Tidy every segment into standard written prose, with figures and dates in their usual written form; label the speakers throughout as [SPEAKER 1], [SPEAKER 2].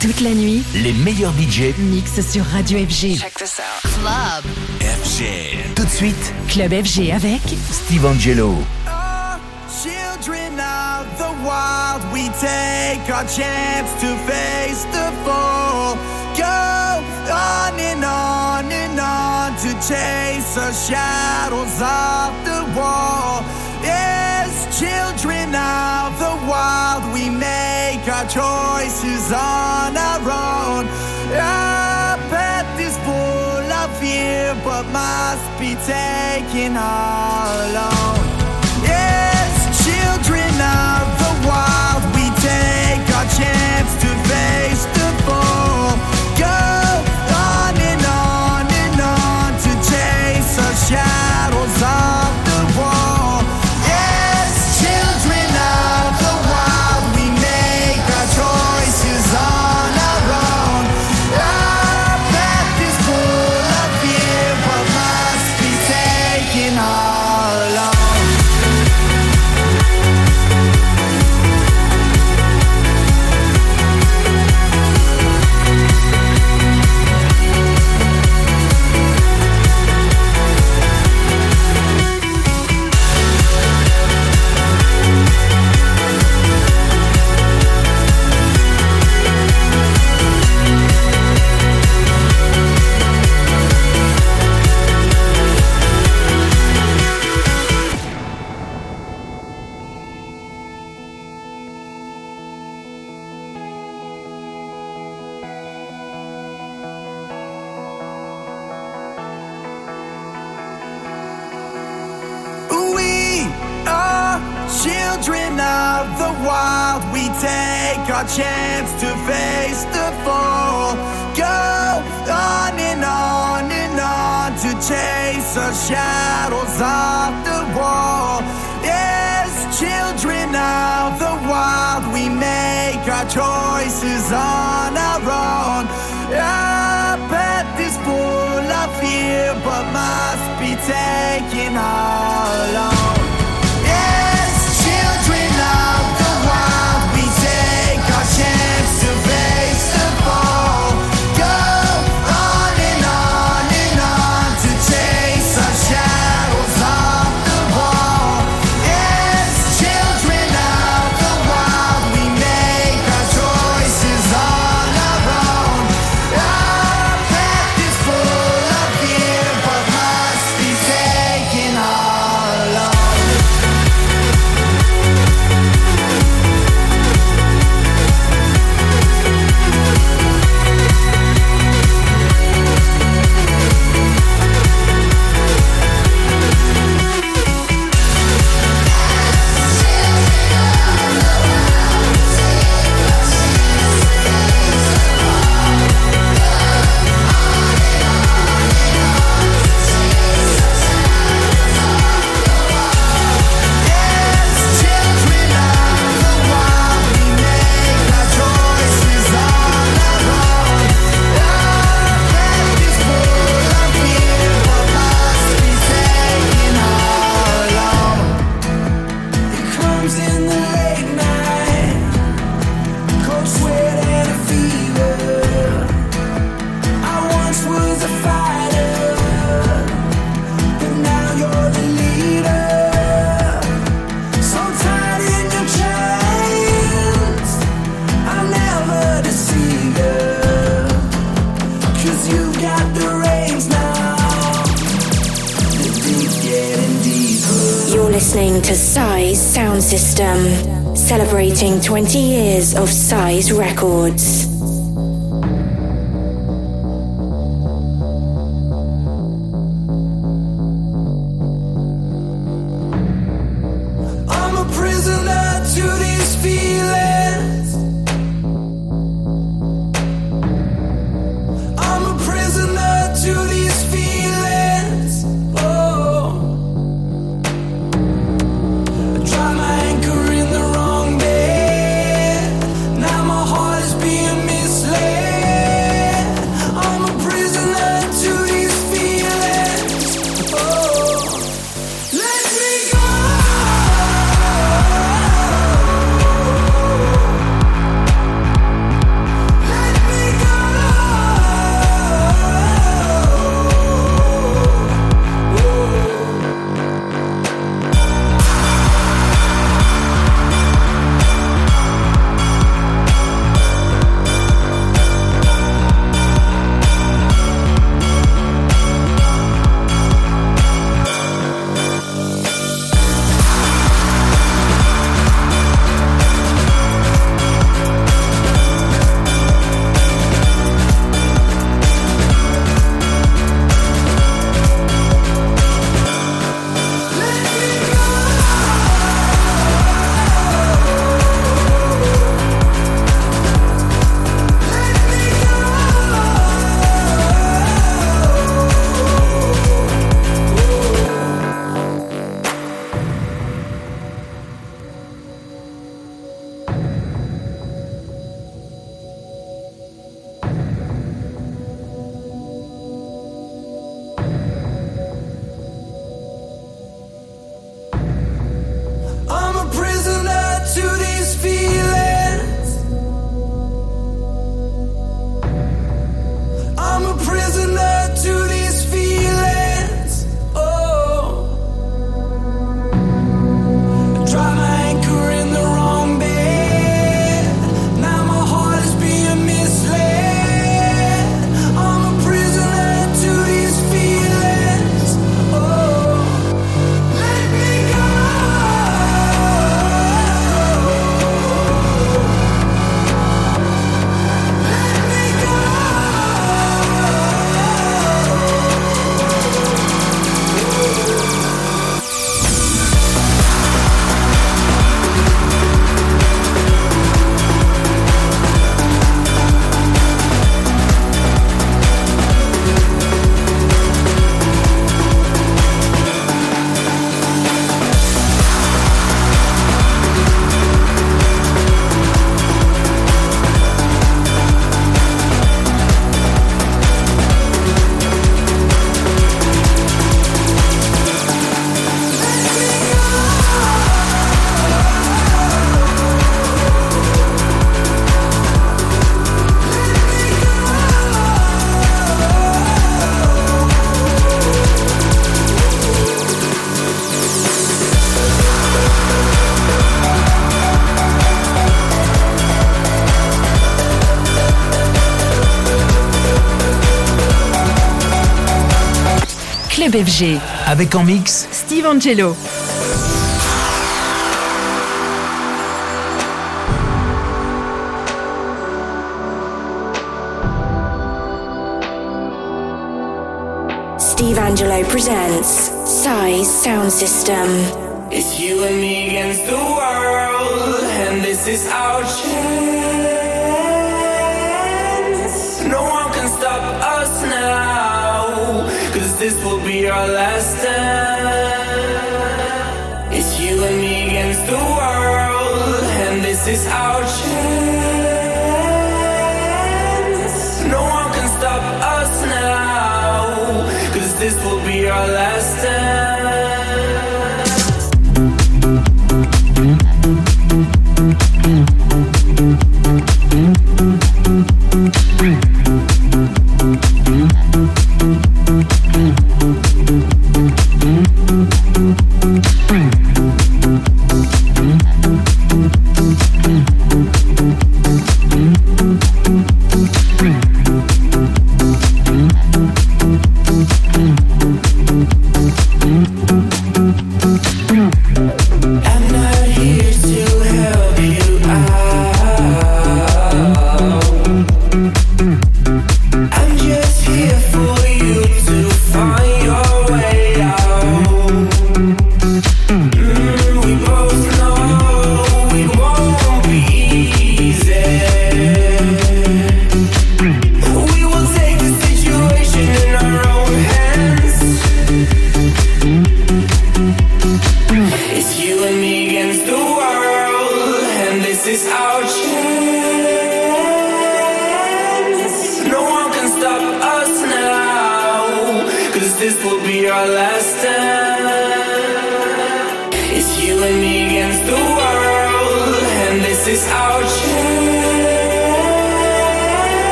[SPEAKER 1] Toute la nuit,
[SPEAKER 2] les meilleurs DJ
[SPEAKER 1] mixent sur Radio FG.
[SPEAKER 3] Check this out. Club
[SPEAKER 2] FG. Tout de suite,
[SPEAKER 1] Club FG avec
[SPEAKER 2] Steve Angelo.
[SPEAKER 4] Children of the wild, we take our chance to face the fall. Go on and on to chase the shadows of the wall. Yes, children of the wild, we make our choices on our own. Our path is full of fear, but must be taken all alone. Yes, children of the wild, we take our chance to face the fall. Go on and on to chase the shadows of the wall. Yes, children of the wild, we make our choices on our own. Our path is full of fear, but must be taken all alone. Children of the wild, we take our chance to face the fall. Go on and on to chase the shadows of the wall. Yes, children of the wild, we make our choices on our own. Our path is full of fear, but must be taken all alone. Children of the wild, we take our chance to face the fall. Go on and on to chase our shadows off the wall. Yes, children of the wild, we make our choices on our own. Our path is full of fear, but must be taken all alone.
[SPEAKER 5] Listening to Size Sound System, celebrating 20 years of Size Records.
[SPEAKER 4] I'm a prisoner to these feelings. I'm a prisoner to these feelings. Oh, I dropped my anchor in the wrong bed. Now my heart is being misled. I'm a prisoner to these feelings. Oh, let me go. Let
[SPEAKER 1] Club FG.
[SPEAKER 2] Avec en mix
[SPEAKER 1] Steve Angello.
[SPEAKER 5] Steve Angello presents Size Sound System.
[SPEAKER 3] It's you and me against the world, and this is our chance. No one can stop us now, 'cause this will be our last stand. It's you and me against the world, and this is our chance. No one can stop us now, 'cause this will be our last stand.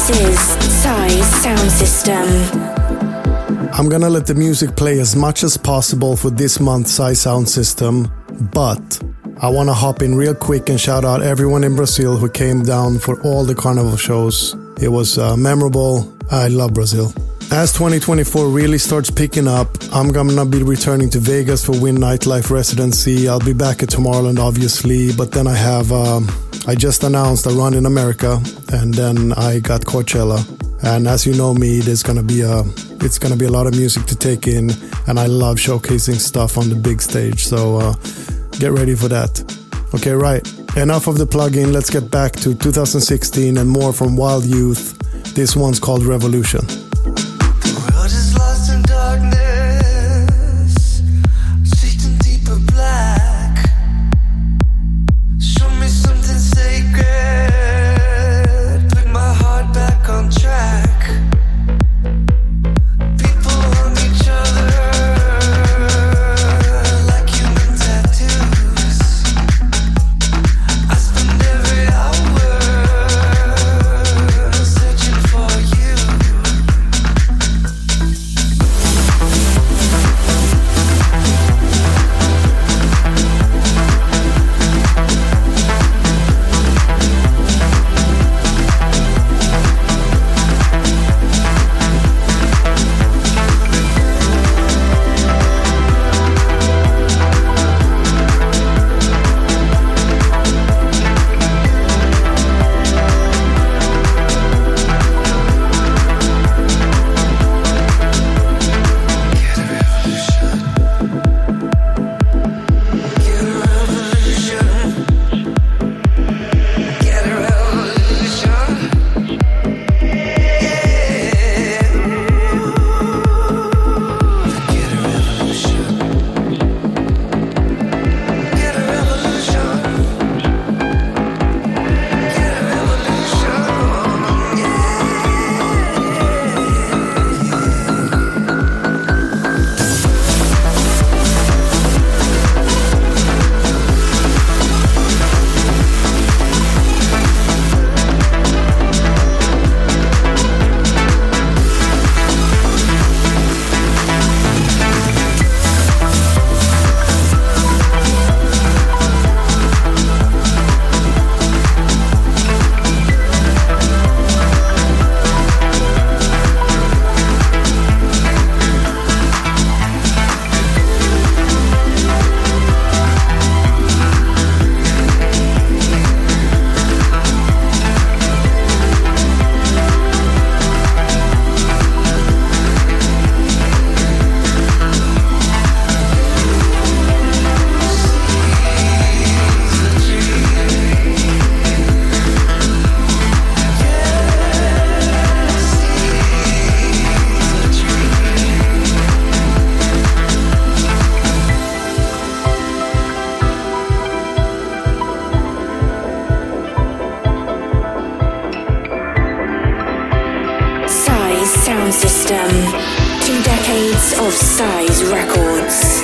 [SPEAKER 5] This is Size Sound System.
[SPEAKER 6] I'm gonna let the music play as much as possible for this month's Size Sound System, but I wanna hop in real quick and shout out everyone in Brazil who came down for all the carnival shows. It was memorable. I love Brazil. As 2024 really starts picking up, I'm gonna be returning to Vegas for Win Nightlife residency. I'll be back at Tomorrowland, obviously, but then I just announced a run in America, and then I got Coachella. And as you know me, it's gonna be a lot of music to take in, and I love showcasing stuff on the big stage. So get ready for that. Okay, right. Enough of the plug-in. Let's get back to 2016 and more from Wild Youth. This one's called Revolution.
[SPEAKER 5] System. 2 decades of Size Records.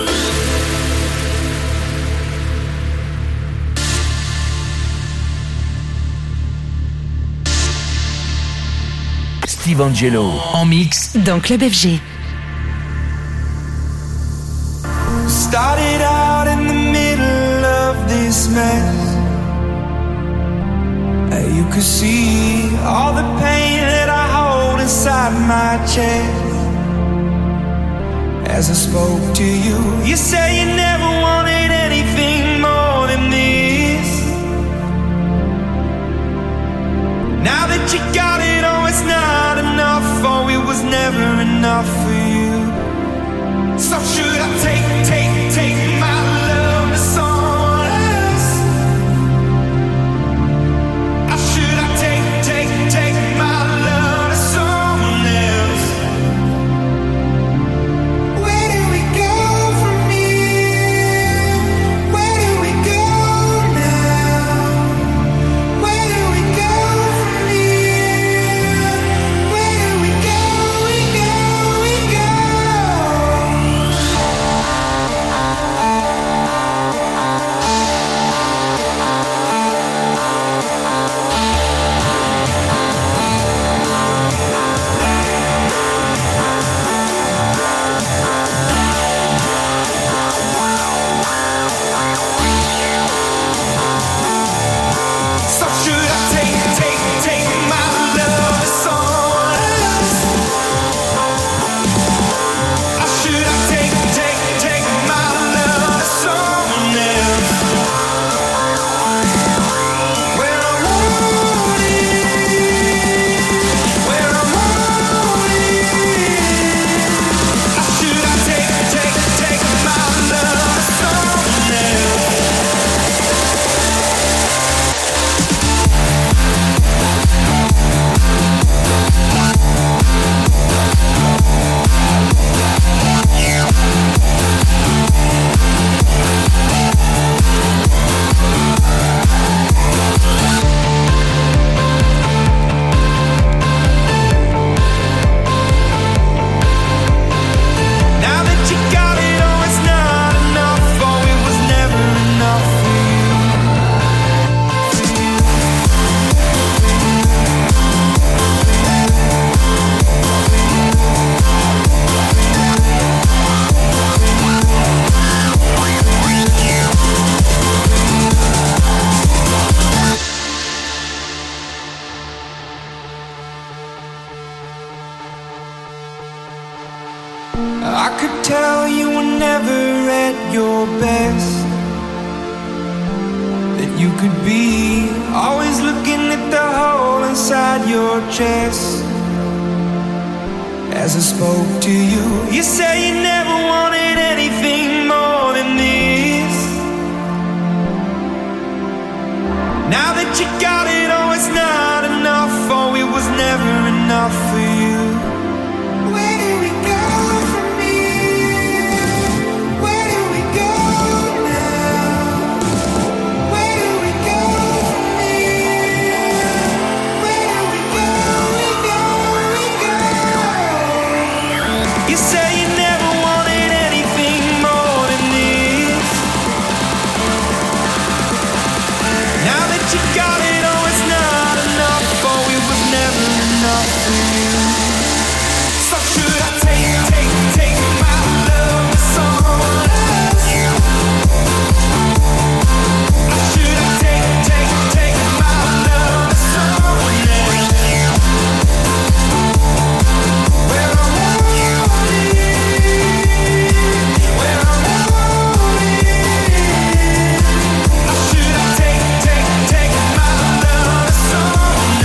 [SPEAKER 2] Steve Angello en mix
[SPEAKER 1] dans Club FG.
[SPEAKER 4] Started out in the middle of this mess. You could see all the pain that I hold inside my chest. As I spoke to you, you said you never wanted anything more than this. Now that you got it, oh, it's not enough. Oh, it was never enough for you. So should I take my love to someone else? Or should I take my love to someone else? Where do we go from here? Where do we go now? Where do we go from here? Where do we go, we go, we go? could tell you were never at your best, that you could be always looking at the hole inside your chest. As I spoke to you, you say you never wanted anything more than this. Now that you got it, oh, it's not enough. Oh, it was never enough for you. Where do we go from here? Where do we go now? Where do we go from here? Where do we go? You say you never wanted anything more than this. Now that you got it, oh, it's not enough. Oh, it was never enough for you. So should I take my love to someone else? Or should I take my love to someone else? Where I want where I want it. Or should I take my love to someone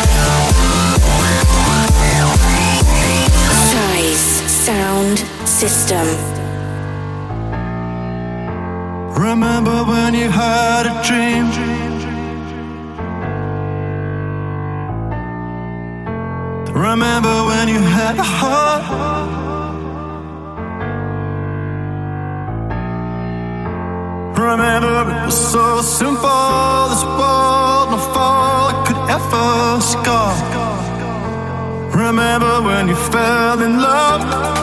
[SPEAKER 4] else?
[SPEAKER 5] Size Sound System.
[SPEAKER 4] Remember when you had a dream? Remember when you had a heart? Remember it was so simple, this world no fall could ever scar. Remember when you fell in love?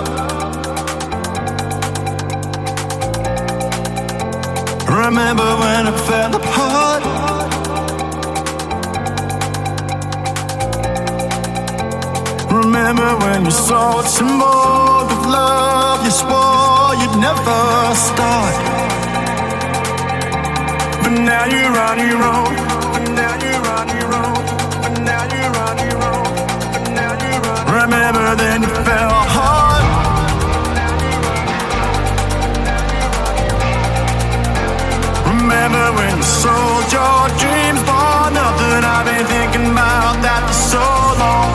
[SPEAKER 4] Remember when it fell apart? Remember when you saw a symbol of love, you swore you'd never start. But now you're on your own. But now you're on your own. But now you're on your own. But now you're on. Remember then you fell hard. Remember when you sold your dreams for nothing? I've been thinking about that for so long.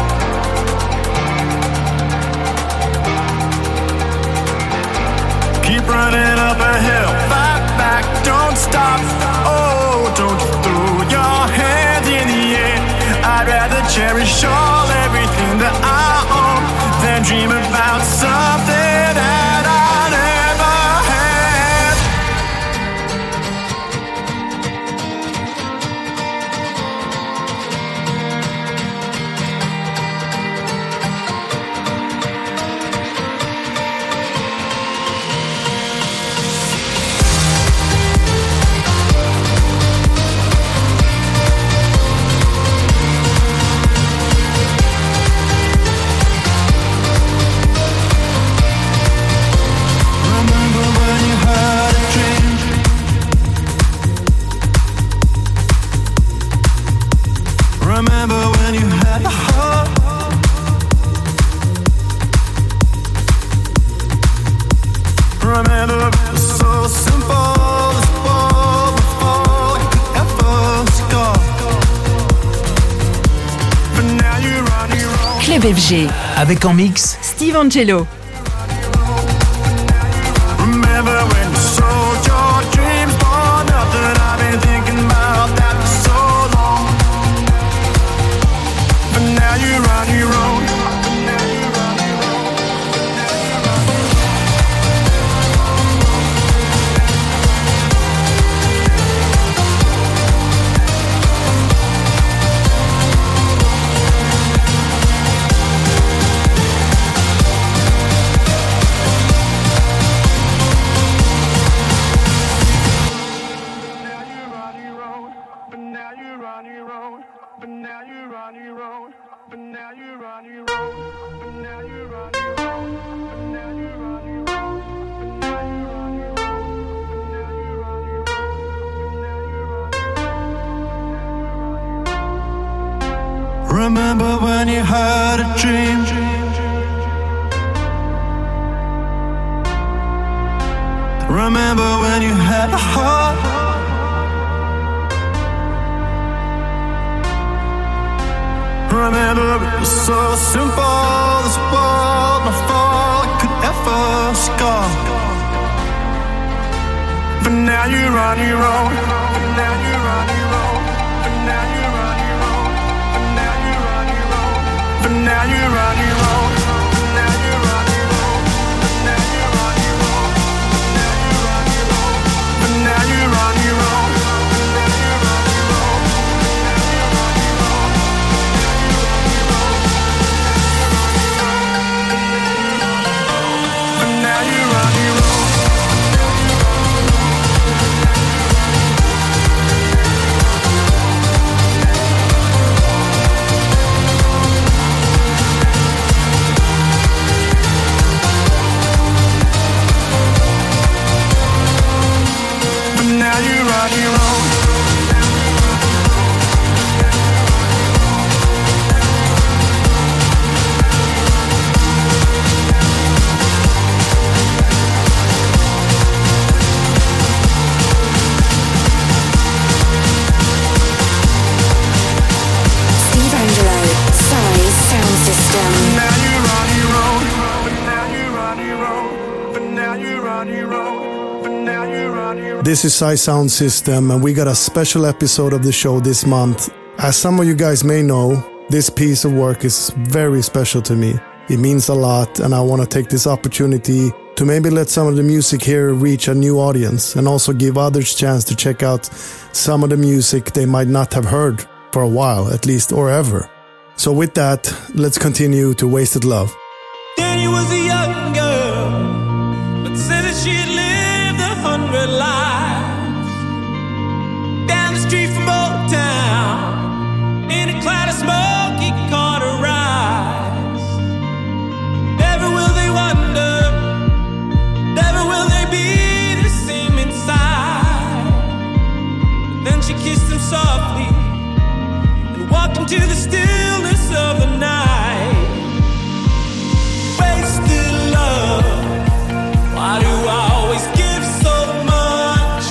[SPEAKER 4] Keep running up a hill, fight back, don't stop. Oh, don't you throw your hands in the air. I'd rather cherish all everything that I own than dream about something that I never had. Remember when you had a heart? Remember it was so simple, this world before it could ever scar. But now you're on your own.
[SPEAKER 1] Club FG.
[SPEAKER 2] Avec en mix
[SPEAKER 1] Steve Angelo.
[SPEAKER 4] Remember when you sold your dreams for nothing? I've been thinking about that for so long. But now you're on your own. Remember when you had a dream? remember when you had a heart. Remember it was so simple, this world not fall could ever scar. But now you're on your own. But now you're on your own. But now you're on your own. But now you're on your own. But now you're on your own. But now you're on your own. But now you're on your own. But now you're on your own.
[SPEAKER 6] This is Psy Sound System, and we got a special episode of the show this month. As some of you guys may know, this piece of work is very special to me. It means a lot, and I want to take this opportunity to maybe let some of the music here reach a new audience, and also give others chance to check out some of the music they might not have heard for a while, at least, or ever. So with that, let's continue to Wasted Love.
[SPEAKER 7] Danny was a young girl, but said that she had lived 100 lives. Down the street from Old Town, in a cloud of smoke, he caught her eyes. Never will they wonder, never will they be the same inside. But then she kissed him softly and walked into the stillness of the night. Wasted love, why do I always give so much?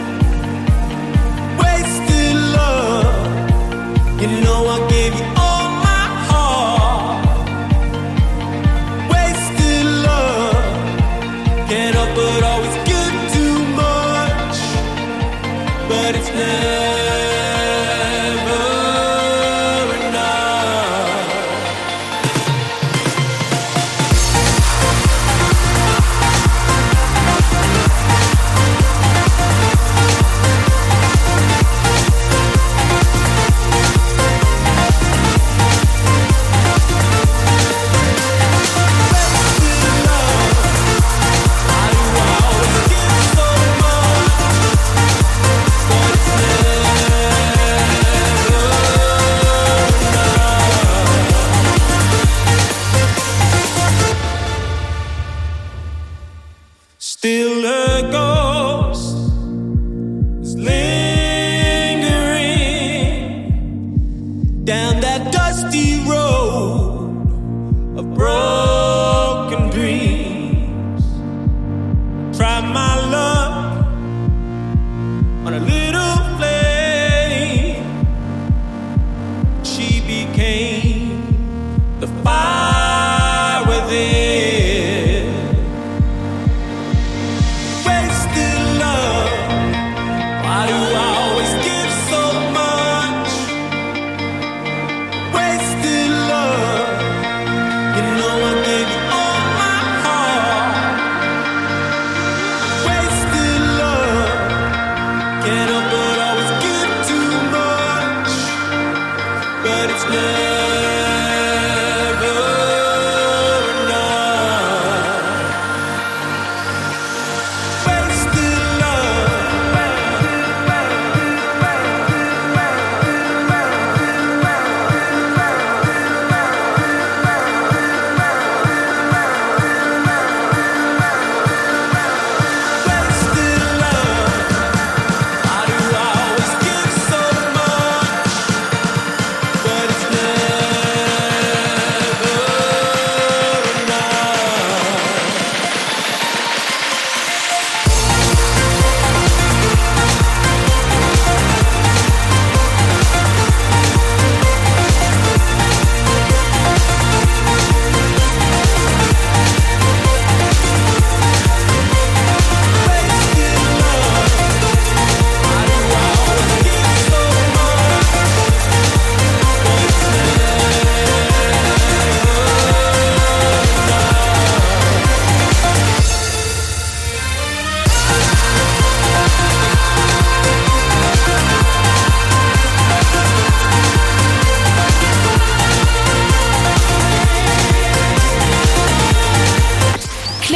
[SPEAKER 7] Wasted love, you know I gave you all my heart. Wasted love, can't help but always give too much. But it's never still a ghost is lingering down that dusty road of broken dreams. Try my luck on a little flame. She became the fire within.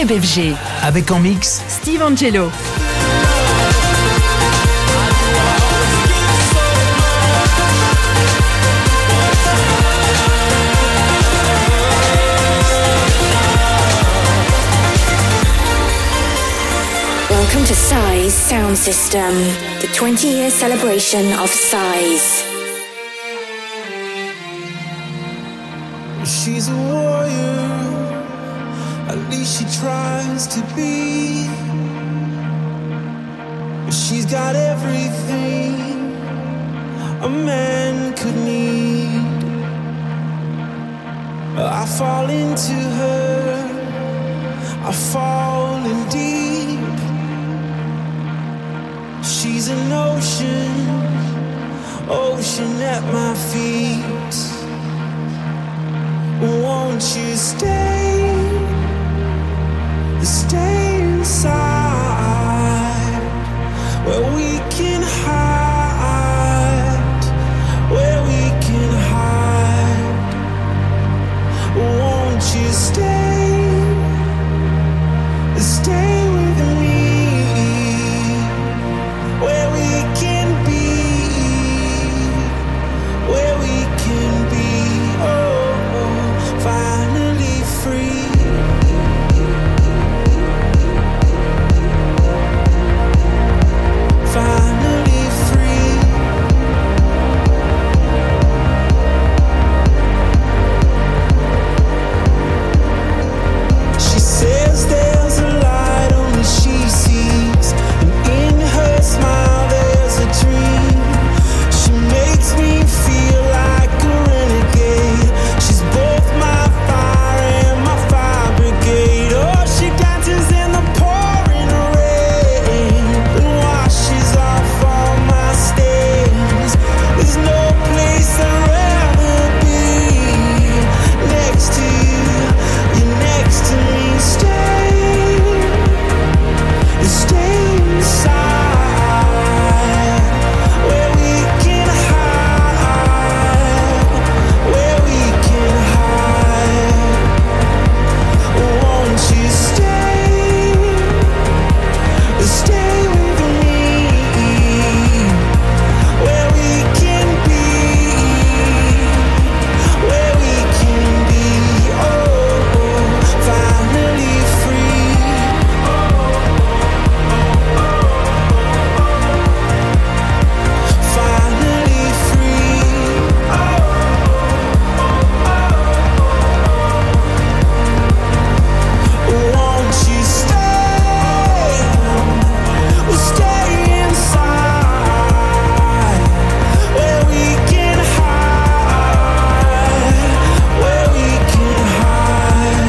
[SPEAKER 1] Club FG.
[SPEAKER 2] Avec en mix
[SPEAKER 1] Steve Angello.
[SPEAKER 5] Welcome to Size Sound System, the 20-year celebration of Size.
[SPEAKER 8] She's a warrior, at least she tries to be. She's got everything a man could need. I fall into her, I fall in deep. She's an ocean, ocean at my feet. Won't you stay inside, where we can hide, where we can hide. Won't you stay with me, where we can be, where we can be. Oh, finally free. Finally free. She says there's a light only she sees, and in her smile there's a dream. She makes me feel like a renegade. She's both my fire and my fire brigade. Oh, she dances in the pouring rain and washes off all my stains. There's no place I'd rather be next to you. You're next to me. Stay inside, where we can hide, where we can hide. Won't you stay with me, where we can be, where we can be. Oh, finally free. Finally free. Won't you stay? We'll stay inside, where we can hide, where we can hide.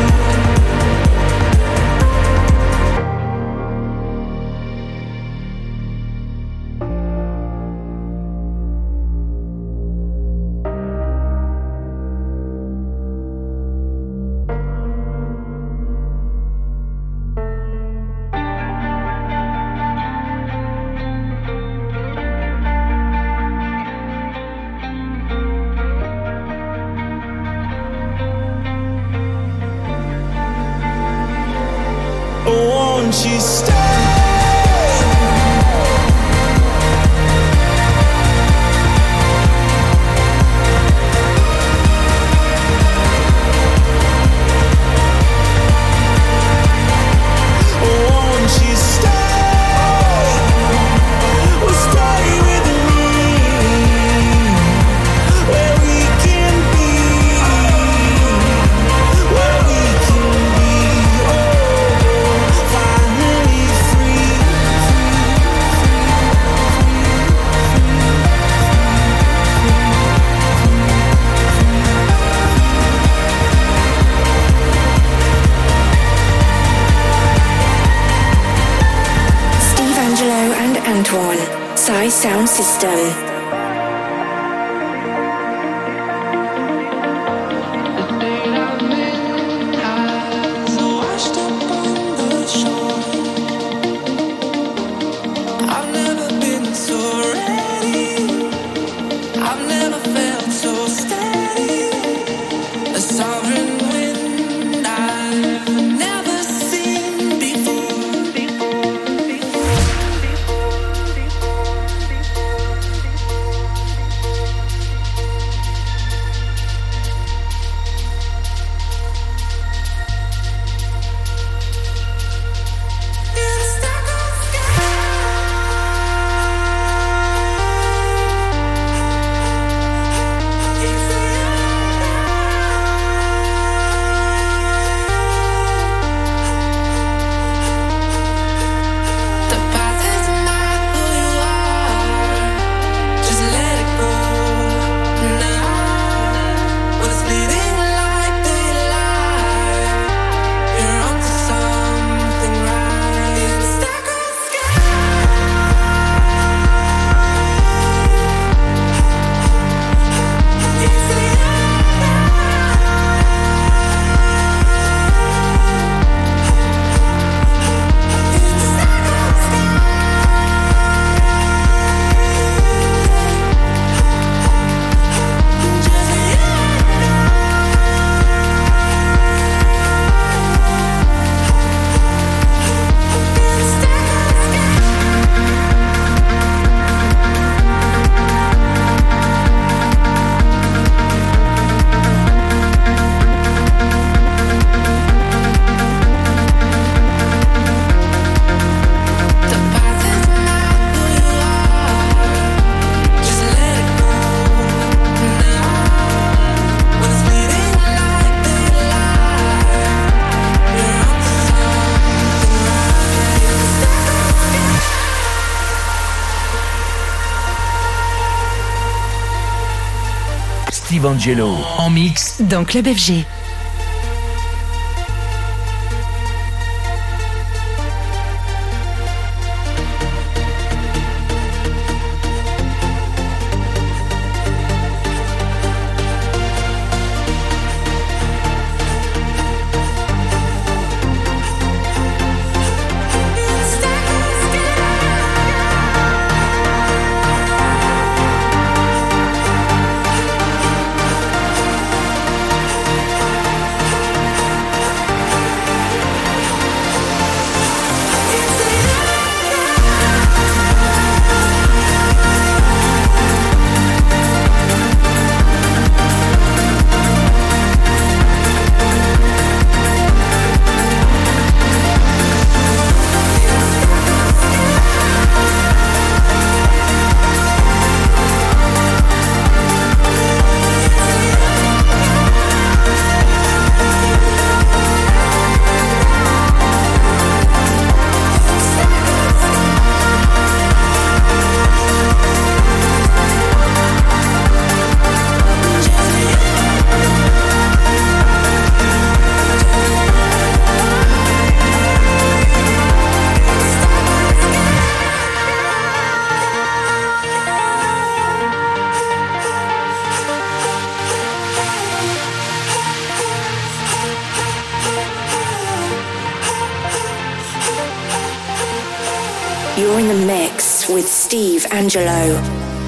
[SPEAKER 8] Won't you stay? Won't you stay? Well, stay with me, where we can be, where we can be. Oh, finally free.
[SPEAKER 5] Steve Angelo and Antoine, Size Sound System.
[SPEAKER 8] Washed up on the shore. I've never been so ready. I've never felt so steady. A sovereign wind I've never seen.
[SPEAKER 2] Angelo. En mix
[SPEAKER 1] dans Club FG.
[SPEAKER 5] You're in the mix with Steve Angelo.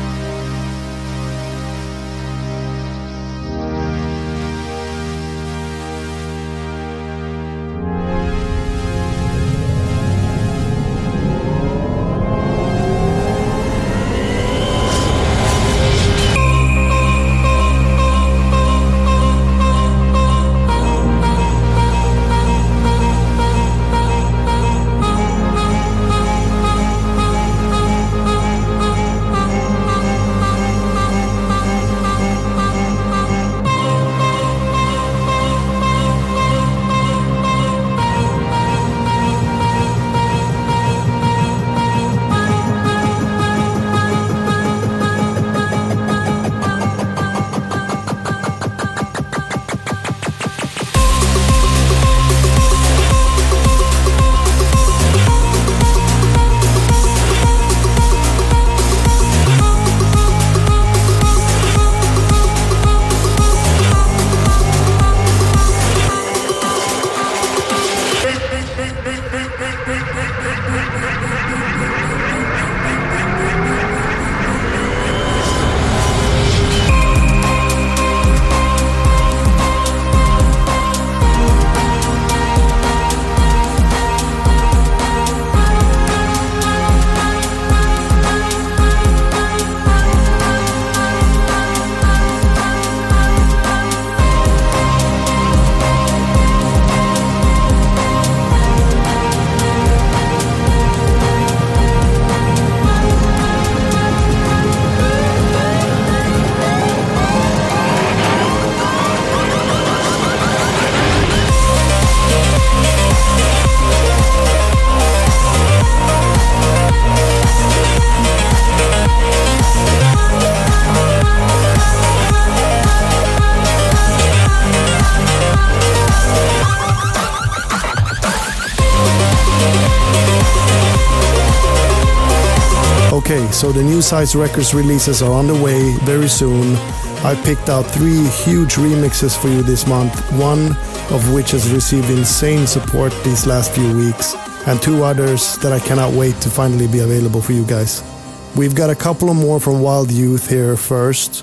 [SPEAKER 6] Okay, so the new Size Records releases are on the way very soon. I picked out 3 huge remixes for you this month, one of which has received insane support these last few weeks, and 2 others that I cannot wait to finally be available for you guys. We've got a couple of more from Wild Youth here first.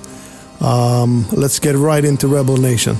[SPEAKER 6] Let's get right into Rebel Nation.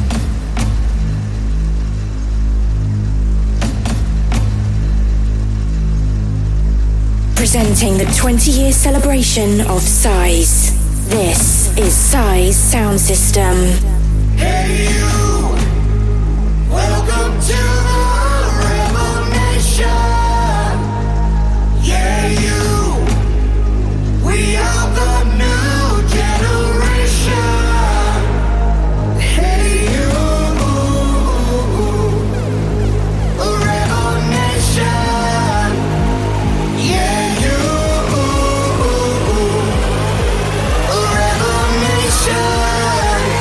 [SPEAKER 5] Presenting the 20-year celebration of Size. This is Size Sound System.
[SPEAKER 4] Hey you, welcome to the Rebel Nation. Yeah you, we are the new generation. Hey you, Rebel Nation. Yeah you, Rebel Nation.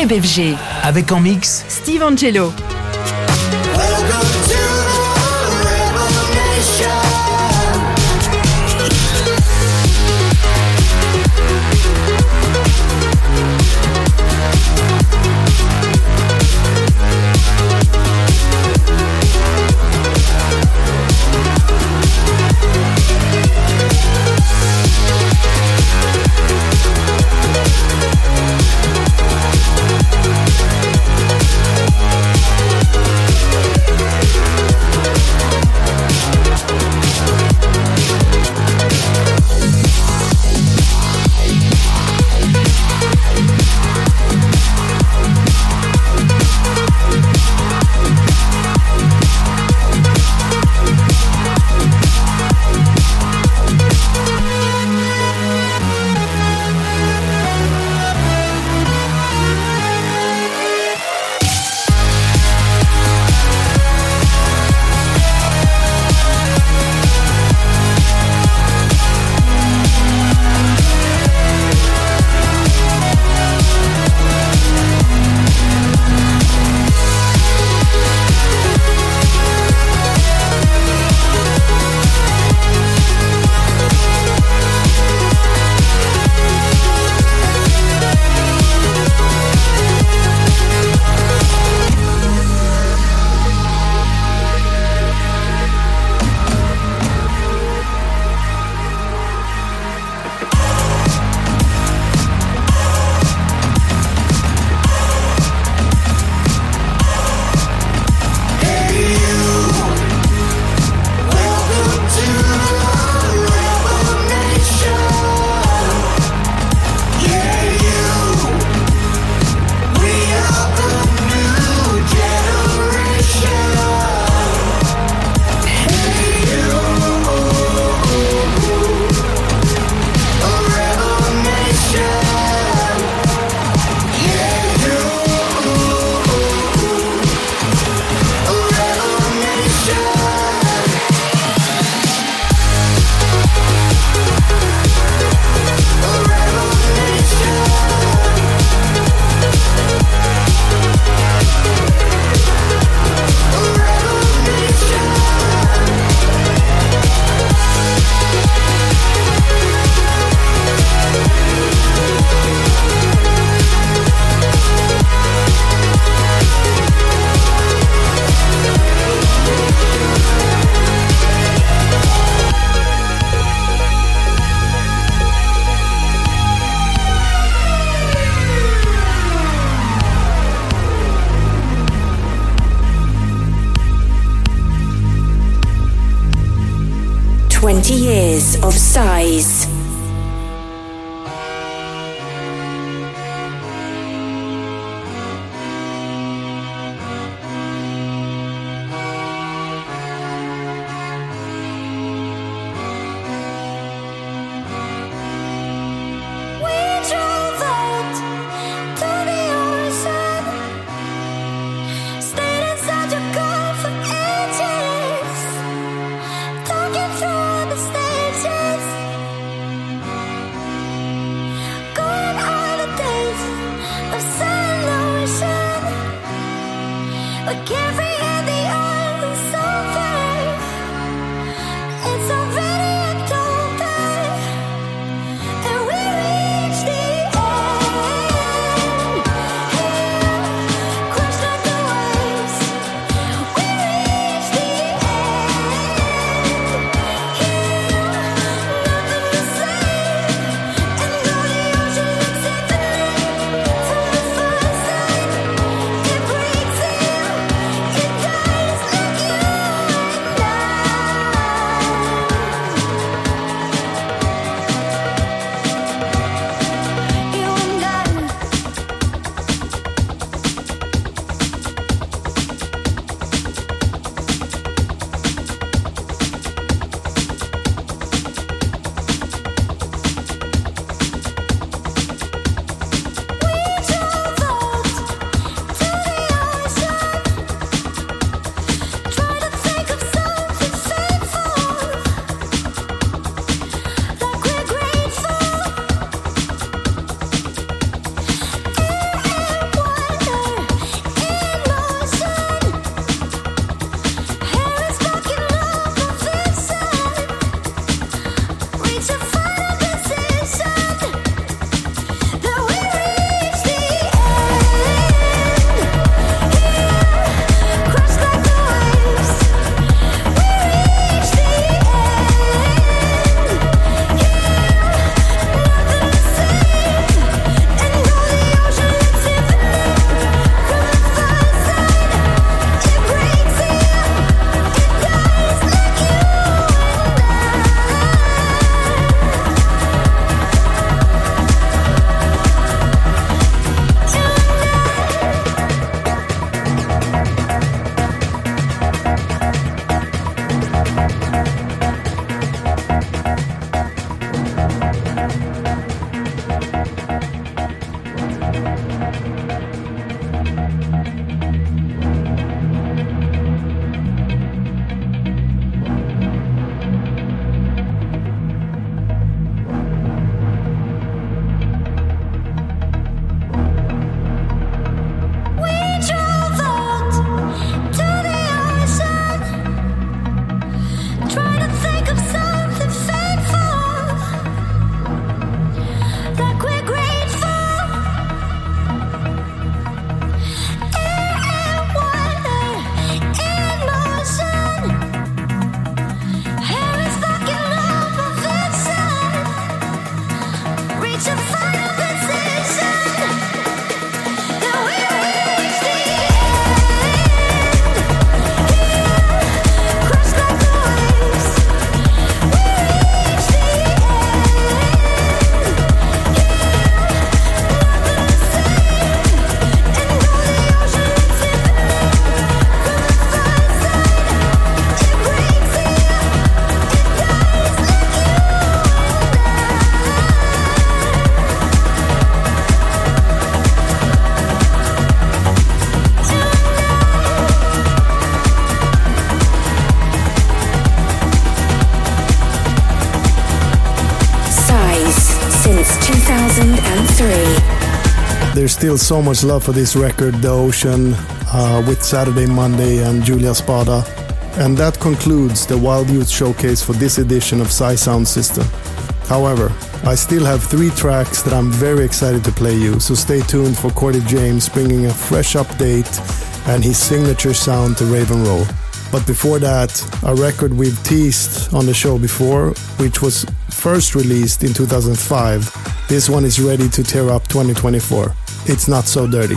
[SPEAKER 1] Club FG.
[SPEAKER 2] Avec en mix
[SPEAKER 1] Steve Angello.
[SPEAKER 5] Years of size.
[SPEAKER 9] Talking through the stages.
[SPEAKER 6] There's still so much love for this record, The Ocean, with Saturday, Monday and Julia Spada. And that concludes the Wild Youth Showcase for this edition of Psy Sound System. However, I still have 3 tracks that I'm very excited to play you, so stay tuned for Cordy James bringing a fresh update and his signature sound to Raven Roll. But before that, a record we've teased on the show before, which was first released in 2005. This one is ready to tear up 2024. It's Not So Dirty.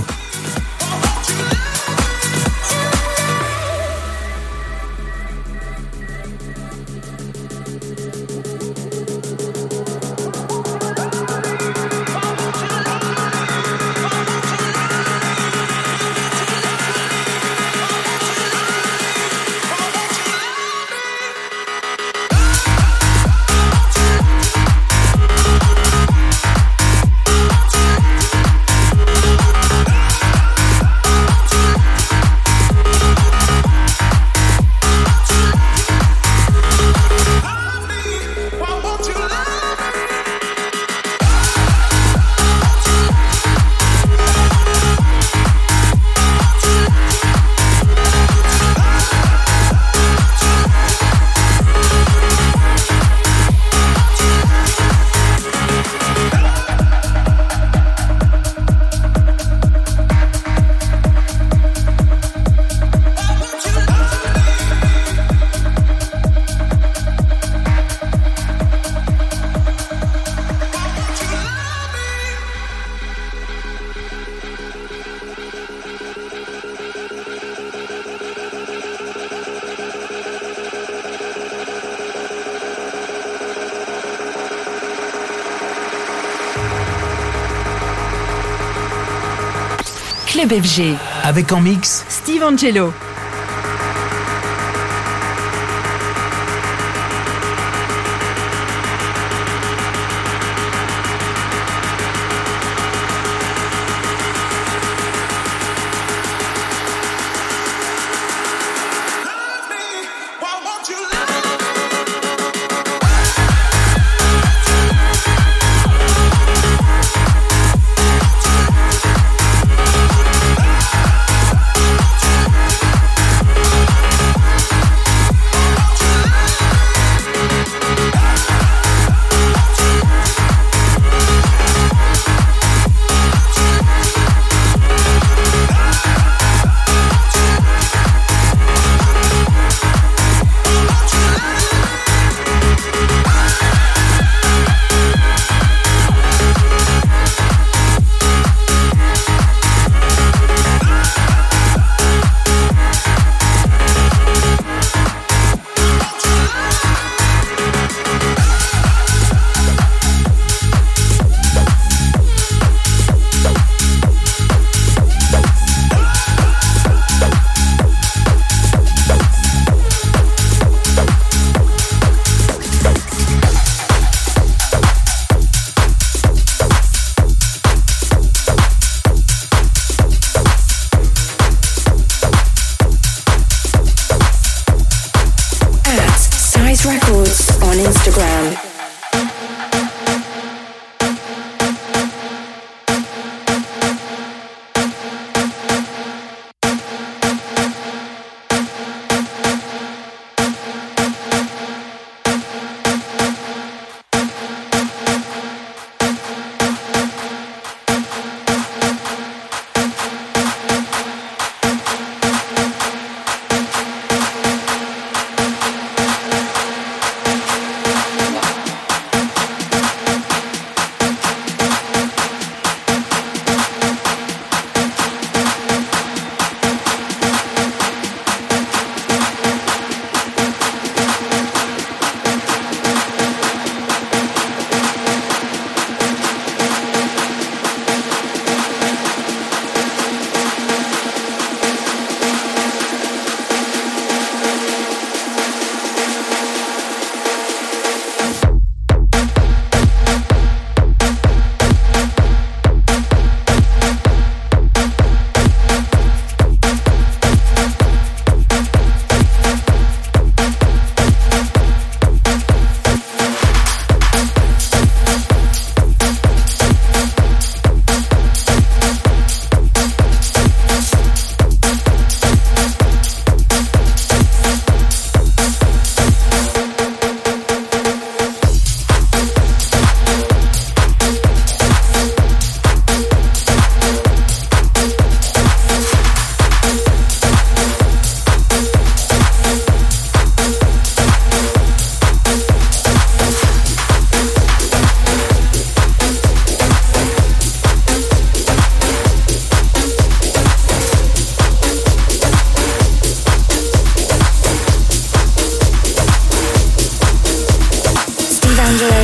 [SPEAKER 1] Club FG.
[SPEAKER 2] Avec en mix
[SPEAKER 1] Steve Angello.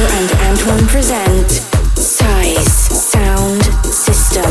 [SPEAKER 5] and Antoine present Size Sound System.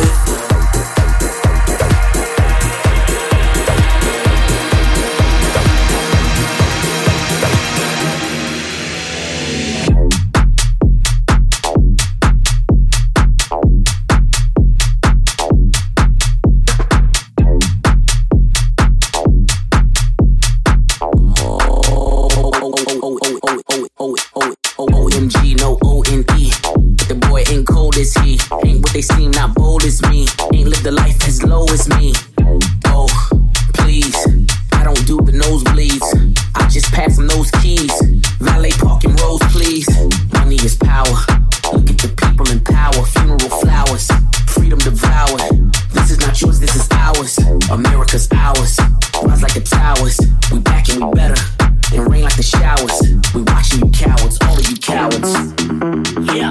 [SPEAKER 9] OMG, no O-N-E. But the boy ain't cold as he. Ain't what they seem, not bold as me. Ain't lived the life as low as me. Oh, please, I don't do the nosebleeds. I just pass them those keys. Valet parking rows, please. Money is power. Look at the people in power. Funeral flowers. Freedom devoured. This is not yours, this is ours. America's ours. Rise like the towers. We back and we better. And rain like the showers. We watching you cowards, all of you cowards. Yeah.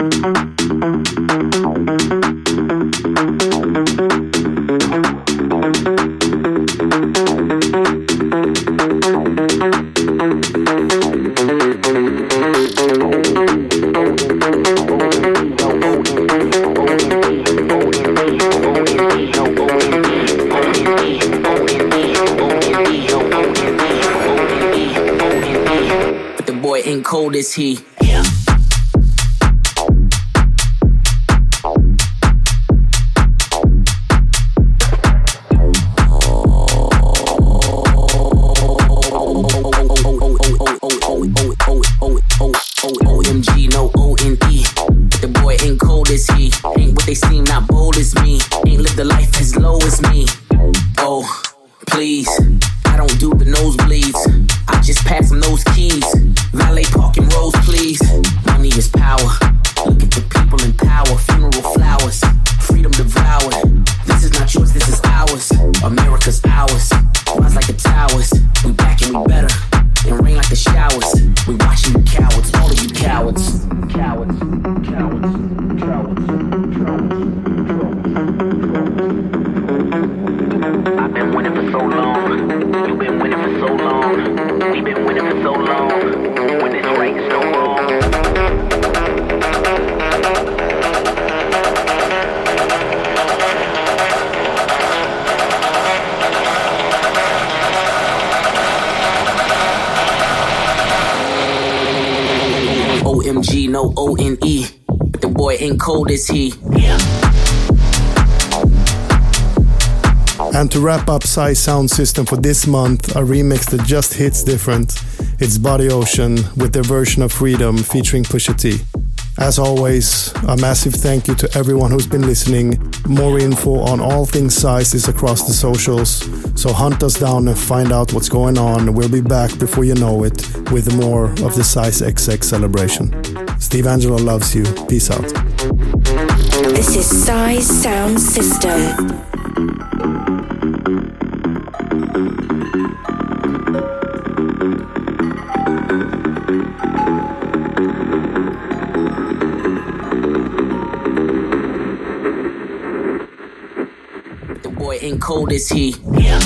[SPEAKER 9] But the boy ain't cold as he. Yeah. OMG, no O-N-E. But the boy ain't cold as he. Ain't what they seem, not bold as me. Ain't lived the life as low as me. Oh, please, I don't do the nosebleeds. I just pass them those keys. Valet parking rows, please. Money is power. Look at the people in power. Funeral flowers. Freedom devoured. This is not yours, this is ours. America's ours. Rise like the towers. We back and we better. And rain like the showers. We watching you cowards, all of you cowards. Cowards, cowards, cowards, cowards. I've been winning for so long. You've been winning for so long. We've been winning for so long. When it's right, it's no wrong. OMG, no O-N-E. But the boy ain't cold as he. Yeah.
[SPEAKER 6] And to wrap up Size Sound System for this month, a remix that just hits different. It's Body Ocean with their version of Freedom featuring Pusha T. As always, a massive thank you to everyone who's been listening. More info on all things Size is across the socials, so hunt us down and find out what's going on. We'll be back before you know it with more of the Size XX celebration. Steve Angelo loves you. Peace out.
[SPEAKER 5] This is Size Sound System.
[SPEAKER 9] Ain't cold as he. Yeah.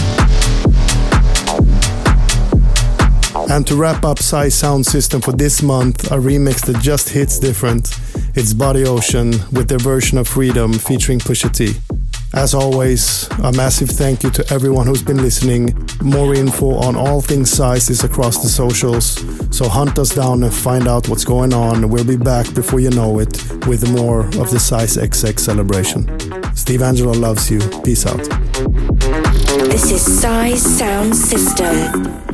[SPEAKER 6] And to wrap up Size Sound System for this month, a remix that just hits different. It's Body Ocean with their version of Freedom featuring Pusha T. As always, a massive thank you to everyone who's been listening. More info on all things Size is across the socials, so hunt us down and find out what's going on. We'll be back before you know it with more of the Size XX celebration. Steve Angelo loves you. Peace out.
[SPEAKER 5] This is Size Sound System.